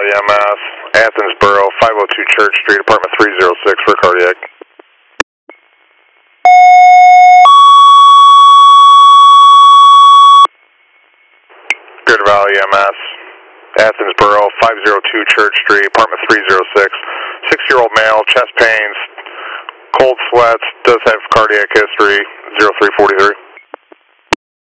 Valley MS, Athensboro, 502 Church Street, apartment 306 for cardiac. Greater Valley MS, Athensboro, 502 Church Street, apartment 306. 6-year-old male, chest pains, cold sweats, does have cardiac history, 0343.